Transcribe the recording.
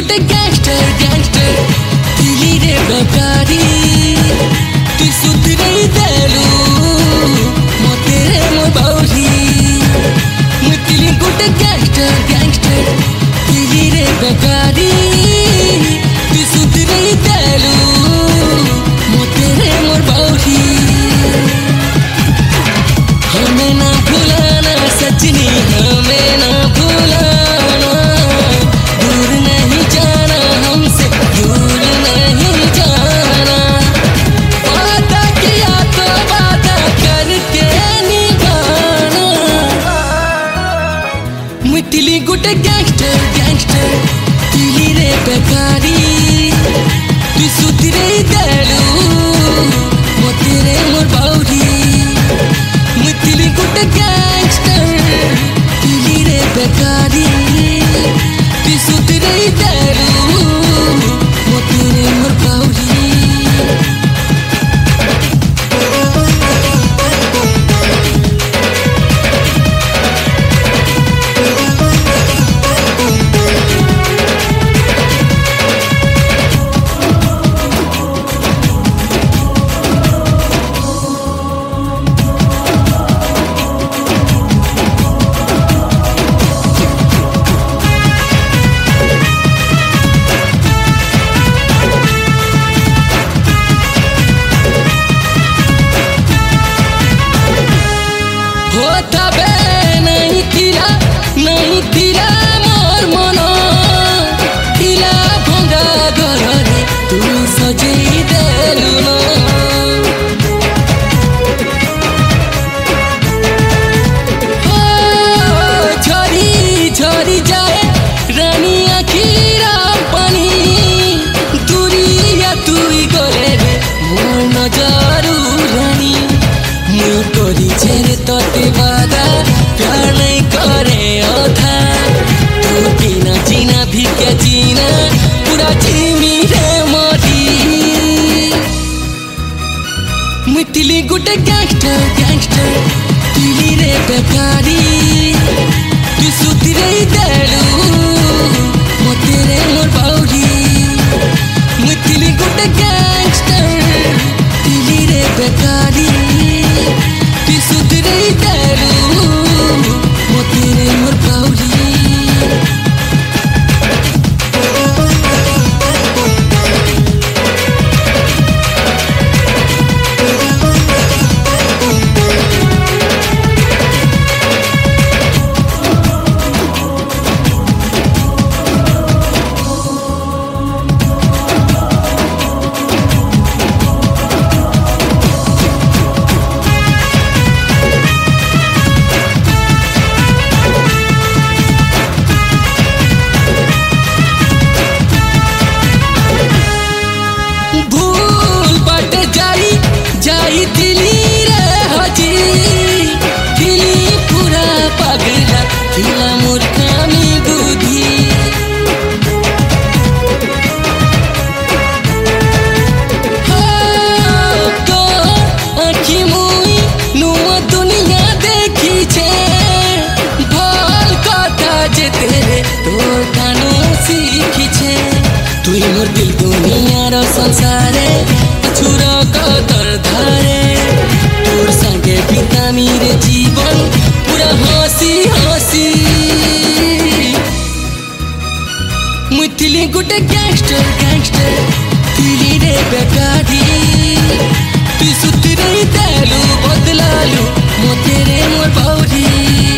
गुटे gangster gangster दिली रे बेकारी तू सुधरे देलू मोते रे मो बाउरी दिली गुटे गैंगस्टर गैंगस्टर दिली रे बेकारी तू सुधरे देलू मोते रे मो बाउरी हमें ना भुलाना सजनी हमें ना भुलाना दूर नहीं जाना हमसे दूर नहीं जाना वादा किया तो वादा करके निभाना मिथिली गुटे गैंगस्टर गैंगस्टर दिली रे बेकारी तू सुधरे देलू मोते रे मोर बाउरी मिथिली गुटे गैंगस्टर दिली रे बेकारी तू सुधरे देलू मोते रे मोर बाउरी होता बे नहीं थिला मोर मन थिला भंगा घर रे तू सजेई देलु न झरी झरी जाए रानी आखिरा पानी दूरिया तुई गले रे मोर नजरू रानी मु करी छेरे तोते वादा प्यार नहीं करे अधा तू बिना जीना भी क्या जीना पूरा जीमी रे मोरी मिथिली गुटे गैंगस्टर गैंगस्टर दिली रे बेकारी तू सुधरे देलू मोते रे मोर बाउरी मिथिली गुटे गैंगस्टर दिली रे बेकारी तू सुधरे देलू मोते रे मोर बाउरी जाई दिली रे हजी दिली पूरा पगला दिला मूर्खामी बुद्धि तो आखि मुई नुआ दुनिया देखी छे भल कथा जे तेरे तोर कानो सीखी छे तुई मोर दिल दुनिया रो संसारे छुरा कदर धारे तोर संगे बिता मेरे जीवन पूरा हंसी हंसी मिथिली गुटे गैंगस्टर गैंगस्टर दिली रे बेकारी तू सुधरे देलू बदलालू मोते रे मोर बाउरी